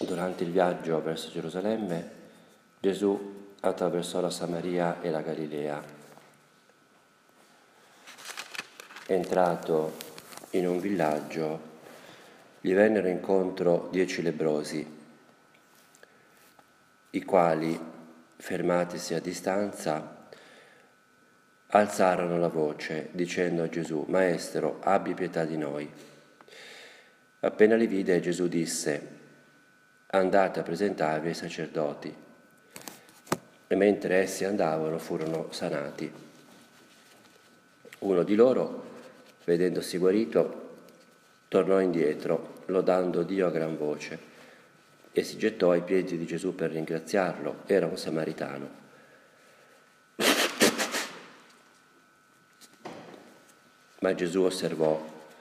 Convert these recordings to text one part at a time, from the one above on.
Durante il viaggio verso Gerusalemme, Gesù attraversò la Samaria e la Galilea. Entrato in un villaggio, gli vennero incontro 10 lebbrosi, i quali, fermatisi a distanza, alzarono la voce, dicendo a Gesù: «Maestro, abbi pietà di noi». Appena li vide, Gesù disse: «Andate a presentarvi ai sacerdoti». E mentre essi andavano, furono sanati. Uno di loro, vedendosi guarito, tornò indietro, lodando Dio a gran voce, e si gettò ai piedi di Gesù per ringraziarlo. Era un samaritano. Ma Gesù osservò: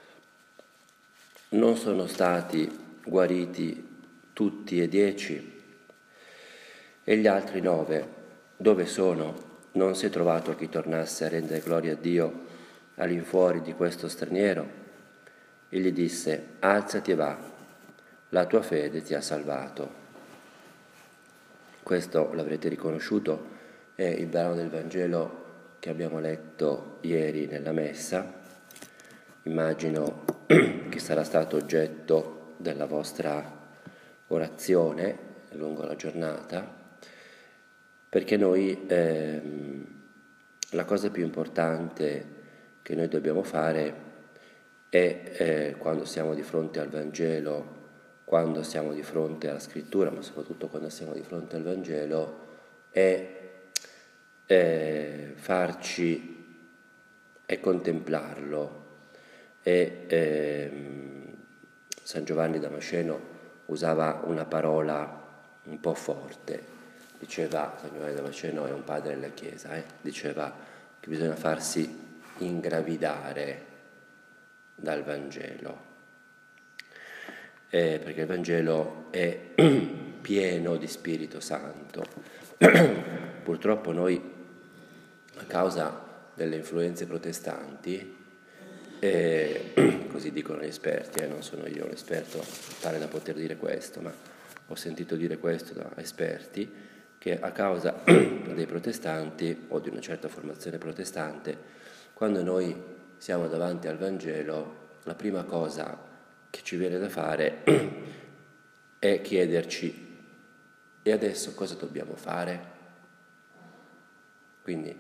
non sono stati guariti tutti e 10? E gli altri 9, dove sono? Non si è trovato chi tornasse a rendere gloria a Dio all'infuori di questo straniero? E gli disse: alzati e va, la tua fede ti ha salvato. Questo, l'avrete riconosciuto, è il brano del Vangelo che abbiamo letto ieri nella messa. Immagino che sarà stato oggetto della vostra orazione lungo la giornata, perché noi la cosa più importante che noi dobbiamo fare è quando siamo di fronte al Vangelo, quando siamo di fronte alla Scrittura, ma soprattutto quando siamo di fronte al Vangelo, è farci e contemplarlo. E San Giovanni Damasceno usava una parola un po' forte. Diceva, San Giovanni Damasceno è un padre della Chiesa, diceva che bisogna farsi ingravidare dal Vangelo, perché il Vangelo è pieno di Spirito Santo. Purtroppo noi, a causa delle influenze protestanti, così dicono gli esperti, non sono io l'esperto tale da poter dire questo, ma ho sentito dire questo da esperti, che a causa dei protestanti o di una certa formazione protestante, quando noi siamo davanti al Vangelo, la prima cosa che ci viene da fare è chiederci: e adesso cosa dobbiamo fare? Quindi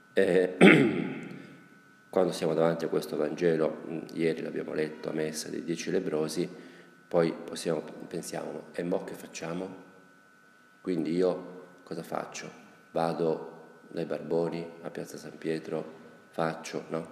quando siamo davanti a questo Vangelo, ieri l'abbiamo letto a messa dei 10 lebbrosi, poi pensiamo: e mo' che facciamo? Quindi io cosa faccio? Vado dai barboni a Piazza San Pietro, faccio, no?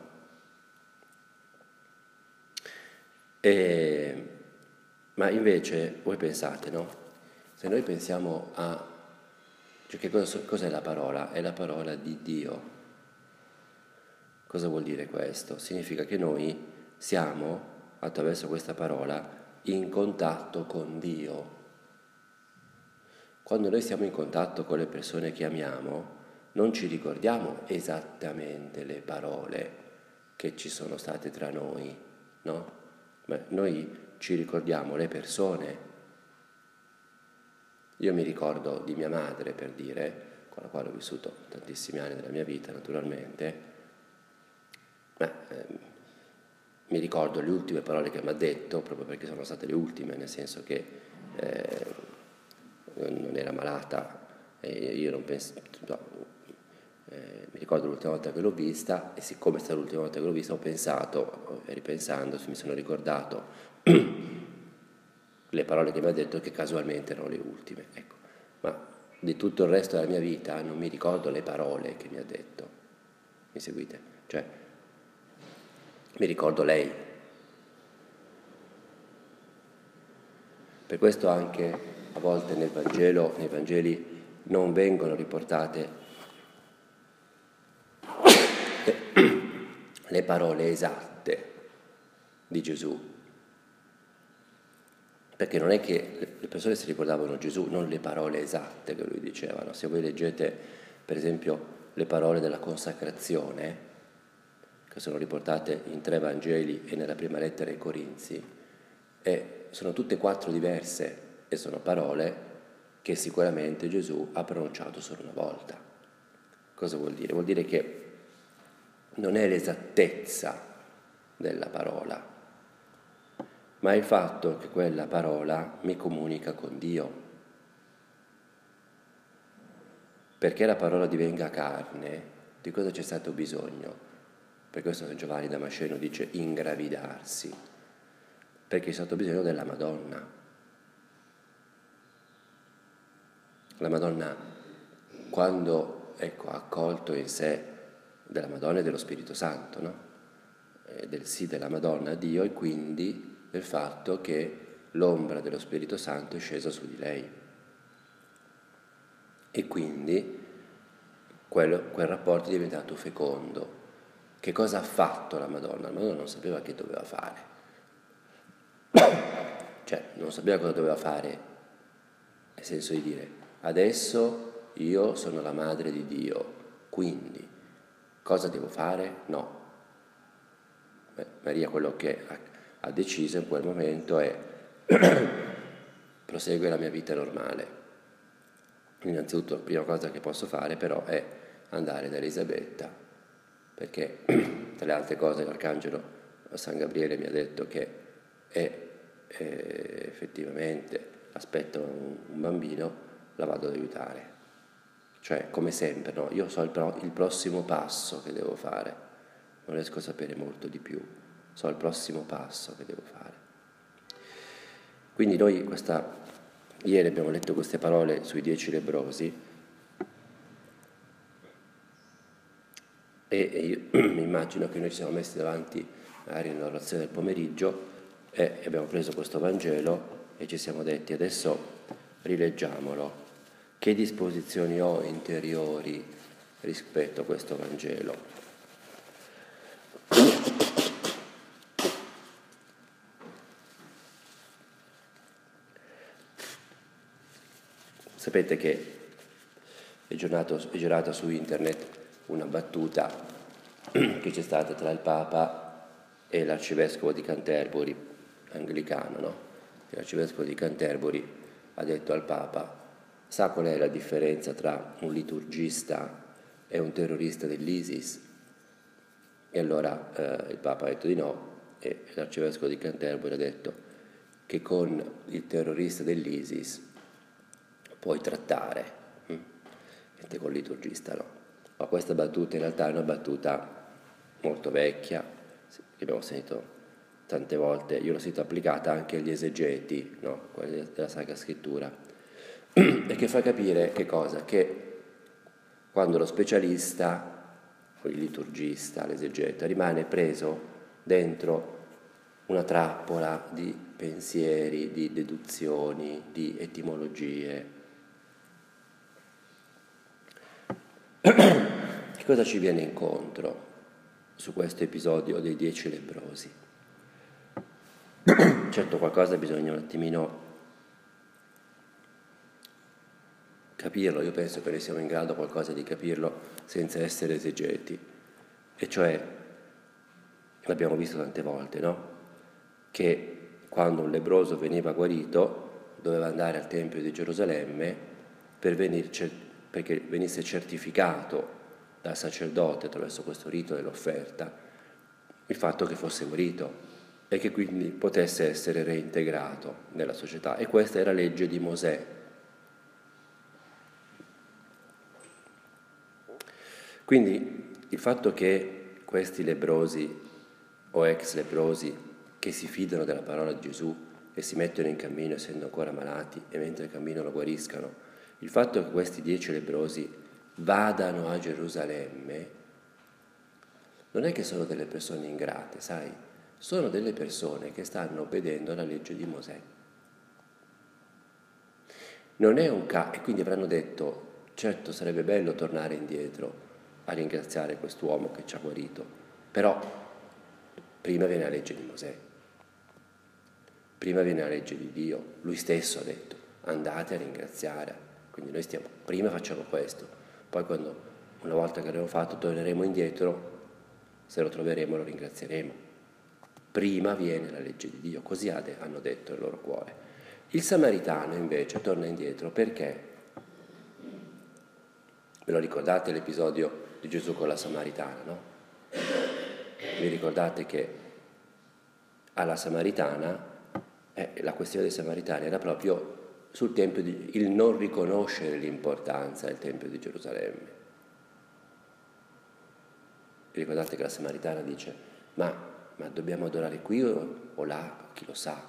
Ma invece voi pensate, no? Se noi pensiamo a... cioè che cos'è la parola? È la parola di Dio. Cosa vuol dire questo? Significa che noi siamo, attraverso questa parola, in contatto con Dio. Quando noi siamo in contatto con le persone che amiamo, non ci ricordiamo esattamente le parole che ci sono state tra noi, no? Ma noi ci ricordiamo le persone. Io mi ricordo di mia madre, per dire, con la quale ho vissuto tantissimi anni della mia vita, naturalmente, mi ricordo le ultime parole che mi ha detto, proprio perché sono state le ultime, nel senso che non era malata, e io non penso... mi ricordo l'ultima volta che l'ho vista, e siccome è stata l'ultima volta che l'ho vista ho pensato, ripensando, mi sono ricordato le parole che mi ha detto, che casualmente erano le ultime, ecco. Ma di tutto il resto della mia vita non mi ricordo le parole che mi ha detto. Mi seguite? Cioè, mi ricordo lei. Per questo anche a volte nei Vangeli non vengono riportate le parole esatte di Gesù, perché non è che le persone si ricordavano Gesù, non le parole esatte che lui diceva, no? Se voi leggete per esempio le parole della consacrazione, che sono riportate in 3 Vangeli e nella prima lettera ai Corinzi, sono tutte 4 diverse. e sono parole che sicuramente Gesù ha pronunciato solo una volta. Cosa vuol dire? Vuol dire che non è l'esattezza della parola, ma è il fatto che quella parola mi comunica con Dio. Perché la parola divenga carne, di cosa c'è stato bisogno? Per questo San Giovanni Damasceno dice ingravidarsi, perché c'è stato bisogno della Madonna. La Madonna, quando ha accolto in sé della Madonna e dello Spirito Santo, no? Del sì della Madonna a Dio, e quindi del fatto che l'ombra dello Spirito Santo è scesa su di lei. E quindi quel rapporto è diventato fecondo. Che cosa ha fatto la Madonna? La Madonna non sapeva che doveva fare. Cioè, non sapeva cosa doveva fare, nel senso di dire, adesso io sono la madre di Dio, quindi cosa devo fare? No. Maria quello che ha deciso in quel momento è prosegue la mia vita normale. Innanzitutto la prima cosa che posso fare però è andare da Elisabetta, perché tra le altre cose l'Arcangelo San Gabriele mi ha detto che effettivamente aspetta un bambino, la vado ad aiutare. Cioè, come sempre, no? Io so il prossimo passo che devo fare, non riesco a sapere molto di più, so il prossimo passo che devo fare. Quindi noi ieri abbiamo letto queste parole sui 10 lebbrosi e io mi immagino che noi ci siamo messi davanti magari nell'orazione del pomeriggio e abbiamo preso questo Vangelo e ci siamo detti adesso rileggiamolo, che disposizioni ho interiori rispetto a questo Vangelo? Sapete che è girata su internet una battuta che c'è stata tra il Papa e l'arcivescovo di Canterbury, anglicano, no? L'arcivescovo di Canterbury ha detto al Papa, sa qual è la differenza tra un liturgista e un terrorista dell'ISIS? E allora il Papa ha detto di no e l'arcivescovo di Canterbury ha detto che con il terrorista dell'ISIS puoi trattare, mentre con il liturgista no. Ma questa battuta in realtà è una battuta molto vecchia, che abbiamo sentito tante volte, io l'ho sentita applicata anche agli esegeti, no? Quelli della Sacra Scrittura, e che fa capire che cosa? Che quando lo specialista, il liturgista, l'esegeta, rimane preso dentro una trappola di pensieri, di deduzioni, di etimologie. Che cosa ci viene incontro su questo episodio dei 10 lebbrosi? Certo qualcosa bisogna un attimino capirlo, io penso che noi siamo in grado qualcosa di capirlo senza essere esegeti, e cioè, l'abbiamo visto tante volte, no? Che quando un lebbroso veniva guarito doveva andare al Tempio di Gerusalemme perché venisse certificato dal sacerdote attraverso questo rito dell'offerta il fatto che fosse guarito e che quindi potesse essere reintegrato nella società. E questa è la legge di Mosè. Quindi il fatto che questi lebbrosi o ex lebbrosi che si fidano della parola di Gesù e si mettono in cammino essendo ancora malati e mentre camminano guariscano, il fatto che questi 10 lebbrosi vadano a Gerusalemme non è che sono delle persone ingrate, sai? Sono delle persone che stanno obbedendo alla legge di Mosè. Non è e quindi avranno detto, certo sarebbe bello tornare indietro a ringraziare quest'uomo che ci ha guarito, però prima viene la legge di Mosè, prima viene la legge di Dio, lui stesso ha detto, andate a ringraziare, quindi noi prima facciamo questo, poi una volta che l'avremo fatto torneremo indietro, se lo troveremo lo ringrazieremo. Prima viene la legge di Dio, così hanno detto nel loro cuore. Il samaritano invece torna indietro perché? Ve lo ricordate l'episodio di Gesù con la Samaritana, no? Vi ricordate che alla Samaritana, la questione dei Samaritani era proprio sul Tempio il non riconoscere l'importanza del Tempio di Gerusalemme. Vi ricordate che la Samaritana dice, ma dobbiamo adorare qui o là, chi lo sa?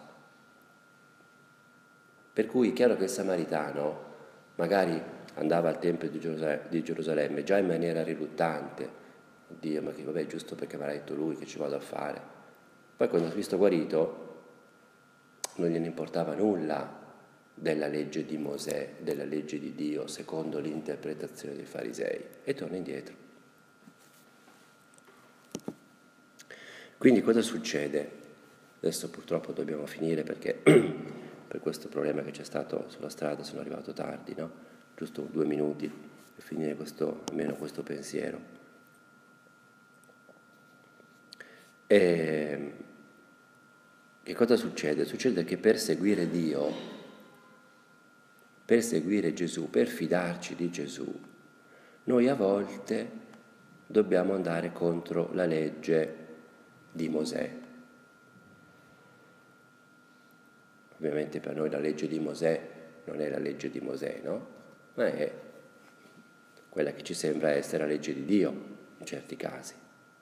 Per cui è chiaro che il Samaritano magari andava al Tempio di Gerusalemme già in maniera riluttante. Oddio, ma che vabbè, giusto perché mi ha detto lui che ci vado a fare. Poi quando ha visto guarito non gliene importava nulla della legge di Mosè, della legge di Dio, secondo l'interpretazione dei farisei, e torna indietro. Quindi cosa succede? Adesso purtroppo dobbiamo finire perché per questo problema che c'è stato sulla strada sono arrivato tardi, no? Giusto 2 minuti per finire almeno questo pensiero. E che cosa succede? Succede che per seguire Dio, per seguire Gesù, per fidarci di Gesù, noi a volte dobbiamo andare contro la legge di Mosè. Ovviamente per noi la legge di Mosè non è la legge di Mosè, no? Ma è quella che ci sembra essere la legge di Dio in certi casi.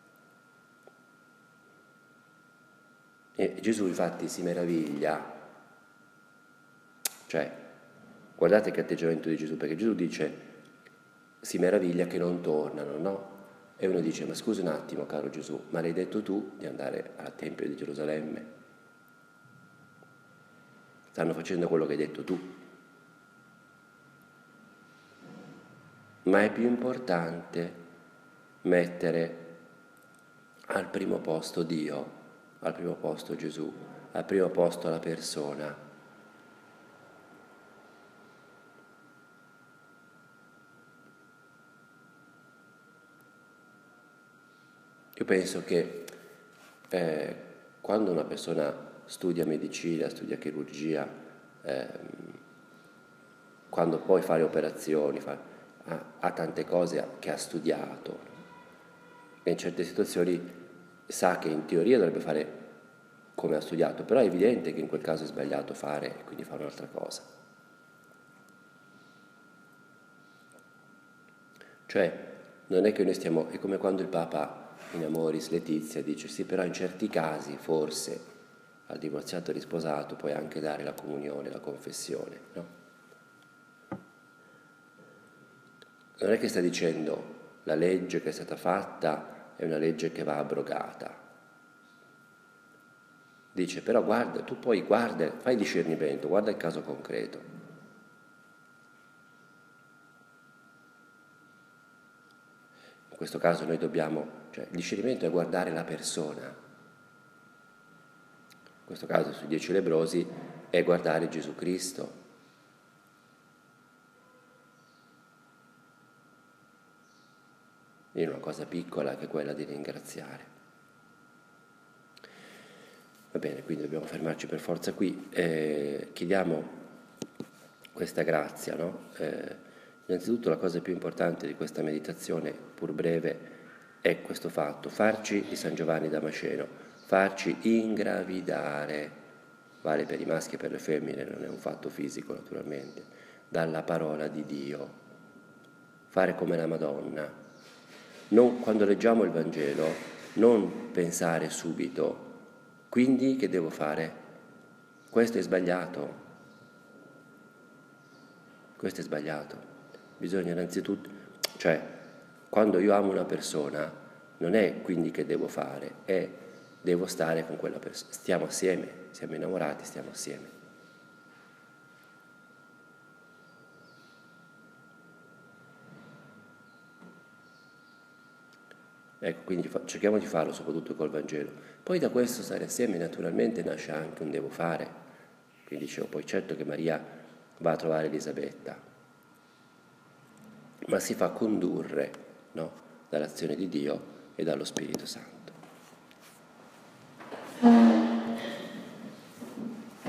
E Gesù infatti si meraviglia, cioè guardate che atteggiamento di Gesù, perché Gesù dice si meraviglia che non tornano, no? E uno dice, ma scusa un attimo caro Gesù, ma l'hai detto tu di andare al Tempio di Gerusalemme? Stanno facendo quello che hai detto tu. Ma è più importante mettere al primo posto Dio, al primo posto Gesù, al primo posto la persona. Io penso che quando una persona studia medicina, studia chirurgia, quando poi fa le operazioni, ha tante cose che ha studiato, e in certe situazioni sa che in teoria dovrebbe fare come ha studiato, però è evidente che in quel caso è sbagliato fare e quindi fa un'altra cosa. Cioè, non è che noi stiamo, è come quando il Papa in Amoris Laetitia dice sì, però in certi casi forse al divorziato e risposato puoi anche dare la comunione, la confessione, no? Non è che sta dicendo la legge che è stata fatta è una legge che va abrogata. Dice però guarda, tu poi guarda, fai discernimento, guarda il caso concreto. In questo caso noi dobbiamo, cioè il discernimento è guardare la persona. In questo caso sui 10 lebbrosi è guardare Gesù Cristo. In una cosa piccola che è quella di ringraziare. Va bene, quindi dobbiamo fermarci per forza qui. Chiediamo questa grazia, no? Innanzitutto la cosa più importante di questa meditazione, pur breve, è questo fatto, farci di San Giovanni Damasceno, farci ingravidare, vale per i maschi e per le femmine, non è un fatto fisico naturalmente, dalla parola di Dio, fare come la Madonna. Quando leggiamo il Vangelo, non pensare subito, quindi che devo fare? Questo è sbagliato. Questo è sbagliato. Bisogna innanzitutto, cioè, quando io amo una persona, non è quindi che devo fare, è devo stare con quella persona. Stiamo assieme, siamo innamorati, stiamo assieme. Ecco, quindi cerchiamo di farlo soprattutto col Vangelo. Poi da questo stare assieme naturalmente nasce anche un devo fare. Quindi dicevo, poi certo che Maria va a trovare Elisabetta, ma si fa condurre, no, dall'azione di Dio e dallo Spirito Santo.